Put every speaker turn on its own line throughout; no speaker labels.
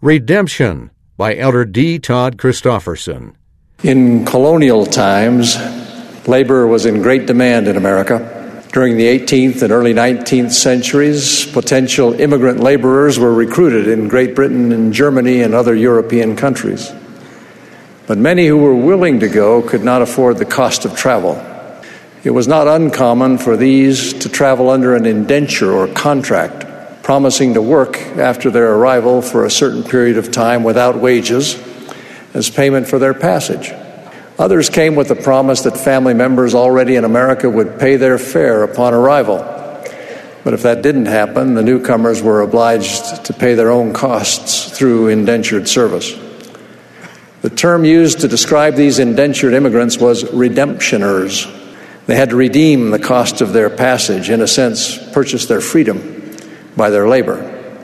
Redemption by Elder D. Todd Christofferson.
In colonial times, labor was in great demand in America. During the 18th and early 19th centuries, potential immigrant laborers were recruited in Great Britain and Germany and other European countries. But many who were willing to go could not afford the cost of travel. It was not uncommon for these to travel under an indenture or contract, promising to work after their arrival for a certain period of time without wages as payment for their passage. Others came with the promise that family members already in America would pay their fare upon arrival. But if that didn't happen, the newcomers were obliged to pay their own costs through indentured service. The term used to describe these indentured immigrants was redemptioners. They had to redeem the cost of their passage, in a sense, purchase their freedom by their labor.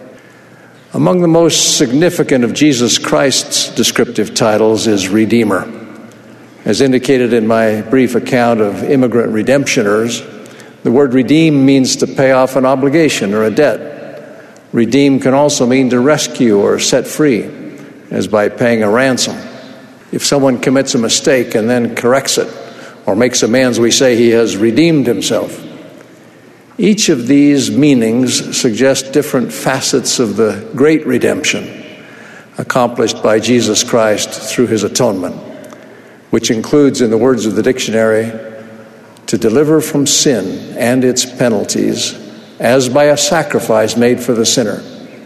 Among the most significant of Jesus Christ's descriptive titles is Redeemer. As indicated in my brief account of immigrant redemptioners, the word redeem means to pay off an obligation or a debt. Redeem can also mean to rescue or set free, as by paying a ransom. If someone commits a mistake and then corrects it or makes amends, we say he has redeemed himself. Each of these meanings suggest different facets of the great redemption accomplished by Jesus Christ through his atonement, which includes, in the words of the dictionary, to deliver from sin and its penalties as by a sacrifice made for the sinner.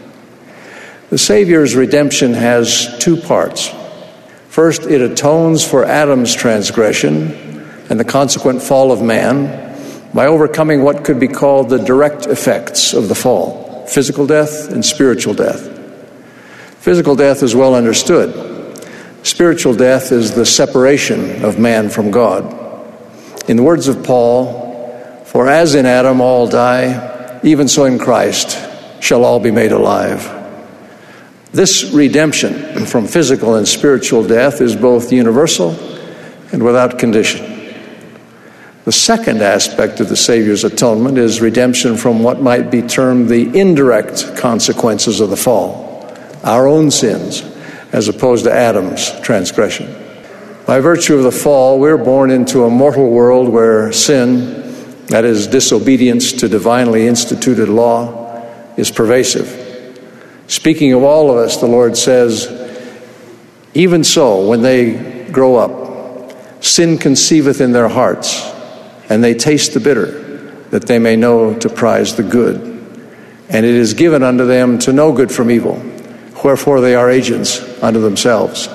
The Savior's redemption has two parts. First, it atones for Adam's transgression and the consequent fall of man by overcoming what could be called the direct effects of the fall, physical death and spiritual death. Physical death is well understood. Spiritual death is the separation of man from God. In the words of Paul, "For as in Adam all die, even so in Christ shall all be made alive." This redemption from physical and spiritual death is both universal and without condition. The second aspect of the Savior's atonement is redemption from what might be termed the indirect consequences of the fall, our own sins, as opposed to Adam's transgression. By virtue of the fall, we're born into a mortal world where sin, that is, disobedience to divinely instituted law, is pervasive. Speaking of all of us, the Lord says, "Even so, when they grow up, sin conceiveth in their hearts, and they taste the bitter, that they may know to prize the good. And it is given unto them to know good from evil, wherefore they are agents unto themselves."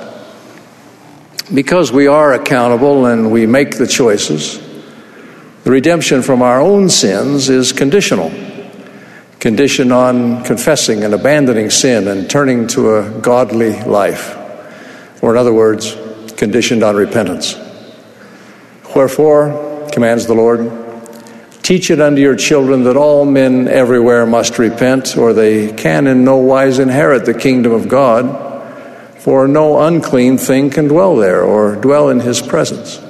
Because we are accountable and we make the choices, the redemption from our own sins is conditional. Conditioned on confessing and abandoning sin and turning to a godly life. Or in other words, conditioned on repentance. "Wherefore," commands the Lord, "teach it unto your children that all men everywhere must repent, or they can in no wise inherit the kingdom of God. For no unclean thing can dwell there, or dwell in his presence."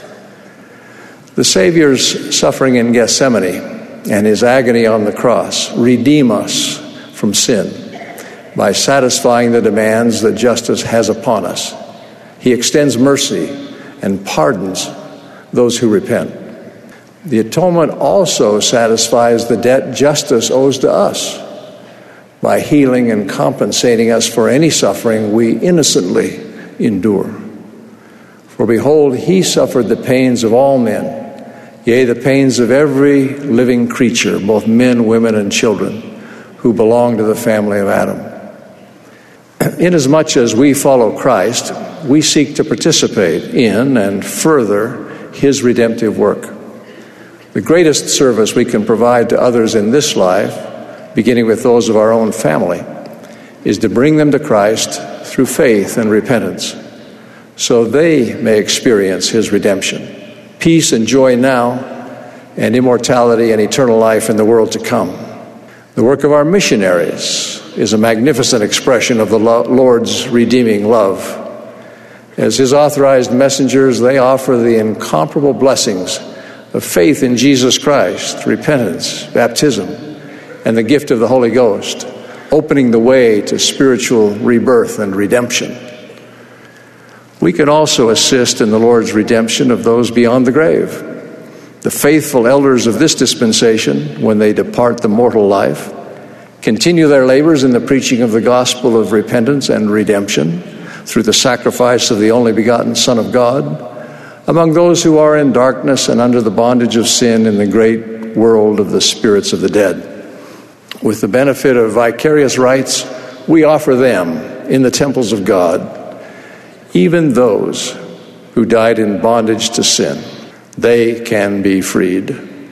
The Savior's suffering in Gethsemane and his agony on the cross redeem us from sin by satisfying the demands that justice has upon us. He extends mercy and pardons those who repent. The atonement also satisfies the debt justice owes to us by healing and compensating us for any suffering we innocently endure. "For behold, he suffered the pains of all men, yea, the pains of every living creature, both men, women, and children, who belong to the family of Adam." Inasmuch as we follow Christ, we seek to participate in and further his redemptive work. The greatest service we can provide to others in this life, beginning with those of our own family, is to bring them to Christ through faith and repentance, so they may experience his redemption, peace and joy now, and immortality and eternal life in the world to come. The work of our missionaries is a magnificent expression of the Lord's redeeming love. As his authorized messengers, they offer the incomparable blessings of faith in Jesus Christ, repentance, baptism, and the gift of the Holy Ghost opening the way to spiritual rebirth and redemption. We can also assist in the Lord's redemption of those beyond the grave. The faithful elders of this dispensation, when they depart the mortal life, continue their labors in the preaching of the gospel of repentance and redemption through the sacrifice of the only begotten Son of God among those who are in darkness and under the bondage of sin in the great world of the spirits of the dead. With the benefit of vicarious rights, we offer them in the temples of God, even those who died in bondage to sin. They can be freed.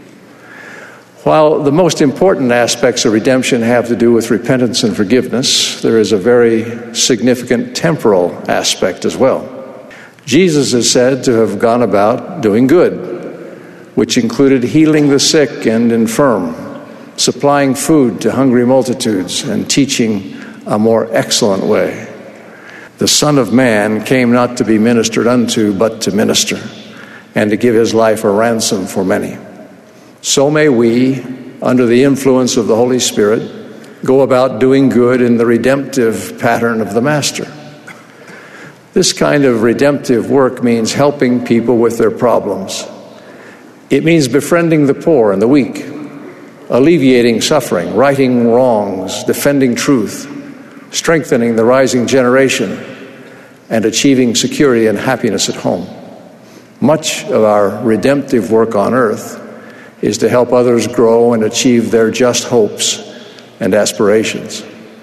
While the most important aspects of redemption have to do with repentance and forgiveness, there is a very significant temporal aspect as well. Jesus is said to have gone about doing good, which included healing the sick and infirm, supplying food to hungry multitudes, and teaching a more excellent way. The Son of Man came not to be ministered unto, but to minister, and to give his life a ransom for many. So may we, under the influence of the Holy Spirit, go about doing good in the redemptive pattern of the Master. This kind of redemptive work means helping people with their problems. It means befriending the poor and the weak, alleviating suffering, righting wrongs, defending truth, strengthening the rising generation, and achieving security and happiness at home. Much of our redemptive work on earth is to help others grow and achieve their just hopes and aspirations.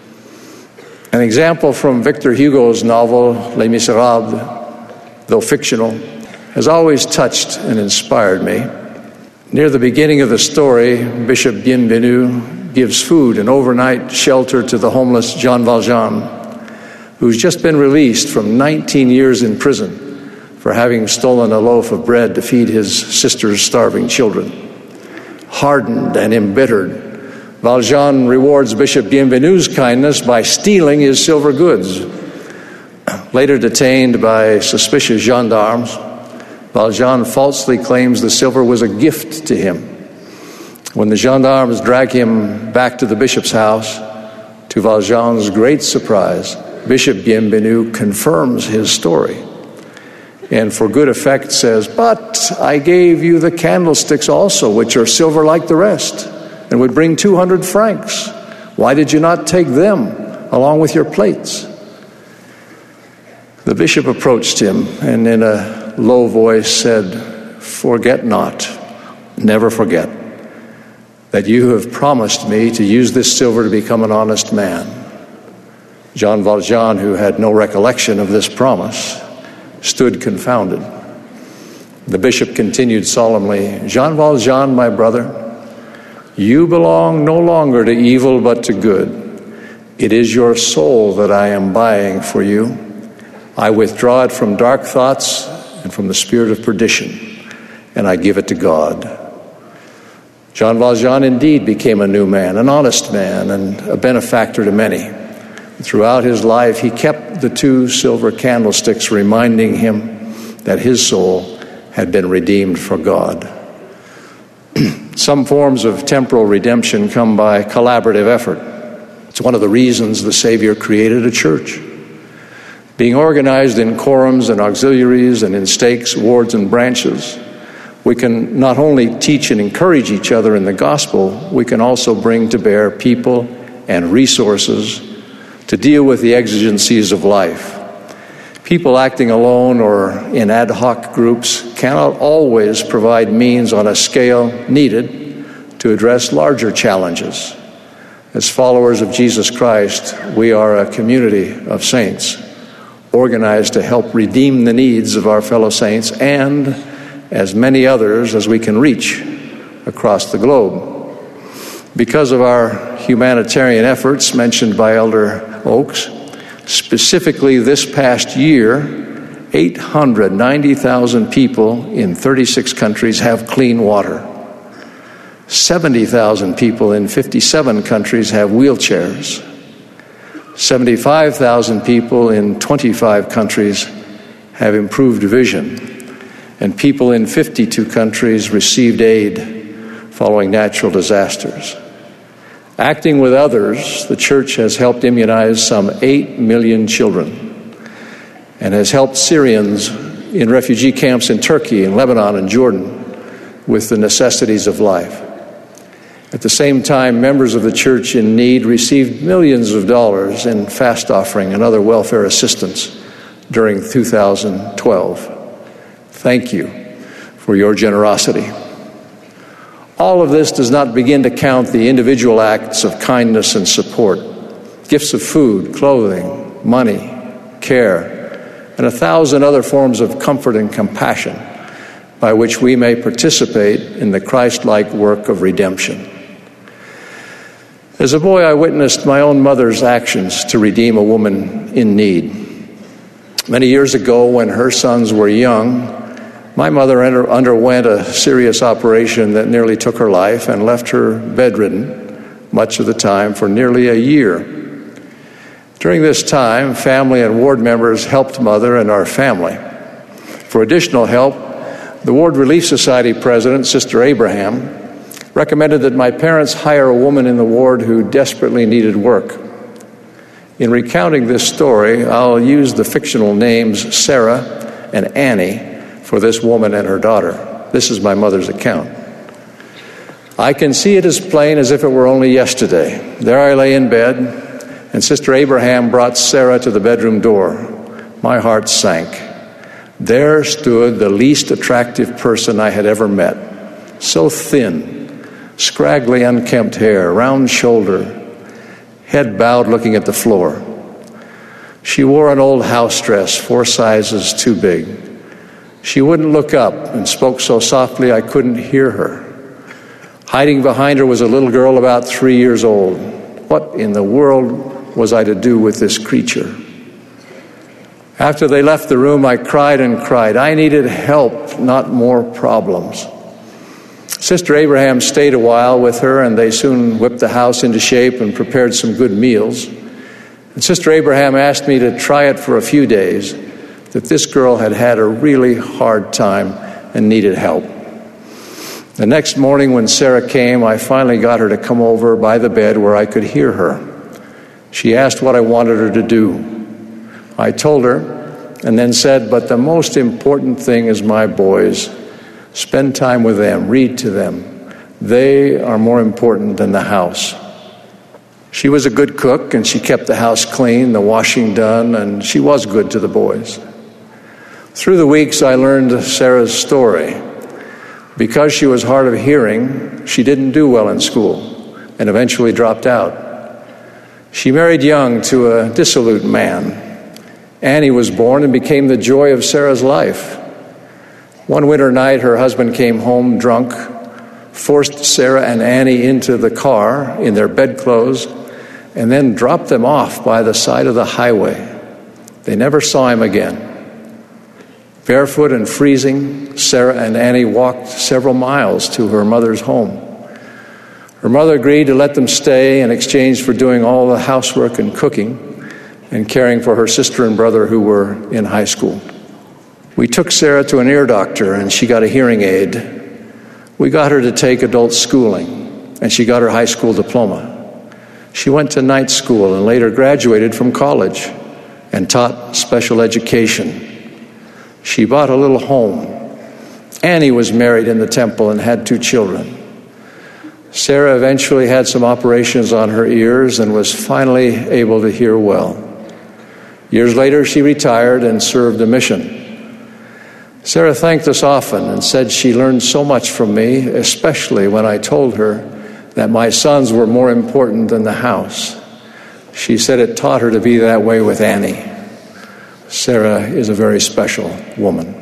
An example from Victor Hugo's novel, Les Miserables, though fictional, has always touched and inspired me. Near the beginning of the story, Bishop Bienvenu gives food and overnight shelter to the homeless Jean Valjean, who's just been released from 19 years in prison for having stolen a loaf of bread to feed his sister's starving children. Hardened and embittered, Valjean rewards Bishop Bienvenu's kindness by stealing his silver goods. Later detained by suspicious gendarmes, Valjean falsely claims the silver was a gift to him. When the gendarmes drag him back to the bishop's house, to Valjean's great surprise, Bishop Bienvenu confirms his story and for good effect says, "But I gave you the candlesticks also, which are silver like the rest, and would bring 200 francs. Why did you not take them along with your plates?" The bishop approached him and in a low voice said, "Forget not, never forget, that you have promised me to use this silver to become an honest man." Jean Valjean, who had no recollection of this promise, stood confounded. The bishop continued solemnly, "Jean Valjean, my brother, you belong no longer to evil but to good. It is your soul that I am buying for you. I withdraw it from dark thoughts and from the spirit of perdition, and I give it to God." Jean Valjean indeed became a new man, an honest man, and a benefactor to many. Throughout his life, he kept the 2 silver candlesticks, reminding him that his soul had been redeemed for God. Some forms of temporal redemption come by collaborative effort. It's one of the reasons the Savior created a church. Being organized in quorums and auxiliaries and in stakes, wards, and branches, we can not only teach and encourage each other in the gospel, we can also bring to bear people and resources to deal with the exigencies of life. People acting alone or in ad hoc groups cannot always provide means on a scale needed to address larger challenges. As followers of Jesus Christ, we are a community of saints, organized to help redeem the needs of our fellow saints and as many others as we can reach across the globe. Because of our humanitarian efforts mentioned by Elder Oaks, specifically this past year, 890,000 people in 36 countries have clean water. 70,000 people in 57 countries have wheelchairs. 75,000 people in 25 countries have improved vision. And people in 52 countries received aid following natural disasters. Acting with others, the church has helped immunize some 8 million children and has helped Syrians in refugee camps in Turkey and Lebanon and Jordan with the necessities of life. At the same time, members of the church in need received millions of dollars in fast offering and other welfare assistance during 2012. Thank you for your generosity. All of this does not begin to count the individual acts of kindness and support, gifts of food, clothing, money, care, and 1,000 other forms of comfort and compassion by which we may participate in the Christ-like work of redemption. As a boy, I witnessed my own mother's actions to redeem a woman in need. Many years ago, when her sons were young, my mother underwent a serious operation that nearly took her life and left her bedridden much of the time for nearly a year. During this time, family and ward members helped Mother and our family. For additional help, the Ward Relief Society president, Sister Abraham, recommended that my parents hire a woman in the ward who desperately needed work. In recounting this story, I'll use the fictional names Sarah and Annie for this woman and her daughter. This is my mother's account. I can see it as plain as if it were only yesterday. There I lay in bed, and Sister Abraham brought Sarah to the bedroom door. My heart sank. There stood the least attractive person I had ever met. So thin, scraggly, unkempt hair, round shoulder, head bowed looking at the floor. She wore an old house dress, 4 sizes too big. She wouldn't look up and spoke so softly I couldn't hear her. Hiding behind her was a little girl about 3 years old. What in the world was I to do with this creature? After they left the room, I cried and cried. I needed help, not more problems. Sister Abraham stayed a while with her, and they soon whipped the house into shape and prepared some good meals. And Sister Abraham asked me to try it for a few days, that this girl had had a really hard time and needed help. The next morning when Sarah came, I finally got her to come over by the bed where I could hear her. She asked what I wanted her to do. I told her and then said, but the most important thing is my boys. Spend time with them, read to them. They are more important than the house. She was a good cook, and she kept the house clean, the washing done, and she was good to the boys. Through the weeks, I learned Sarah's story. Because she was hard of hearing, she didn't do well in school and eventually dropped out. She married young to a dissolute man. Annie was born and became the joy of Sarah's life. One winter night, her husband came home drunk, forced Sarah and Annie into the car in their bedclothes, and then dropped them off by the side of the highway. They never saw him again. Barefoot and freezing, Sarah and Annie walked several miles to her mother's home. Her mother agreed to let them stay in exchange for doing all the housework and cooking and caring for her sister and brother who were in high school. We took Sarah to an ear doctor, and she got a hearing aid. We got her to take adult schooling, and she got her high school diploma. She went to night school and later graduated from college and taught special education. She bought a little home. Annie was married in the temple and had 2 children. Sarah eventually had some operations on her ears and was finally able to hear well. Years later, she retired and served a mission. Sarah thanked us often and said she learned so much from me, especially when I told her that my sons were more important than the house. She said it taught her to be that way with Annie. Sarah is a very special woman.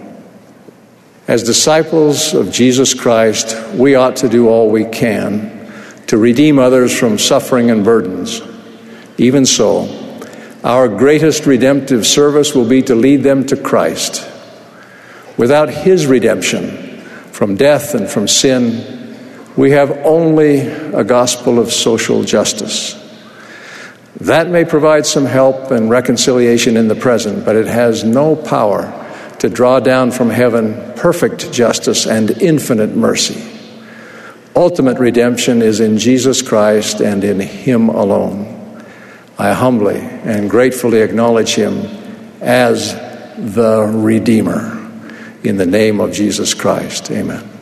As disciples of Jesus Christ, we ought to do all we can to redeem others from suffering and burdens. Even so, our greatest redemptive service will be to lead them to Christ. Without His redemption from death and from sin, we have only a gospel of social justice. That may provide some help and reconciliation in the present, but it has no power to draw down from heaven perfect justice and infinite mercy. ultimate redemption is in Jesus Christ and in Him alone. I humbly and gratefully acknowledge Him as the Redeemer. In the name of Jesus Christ, amen.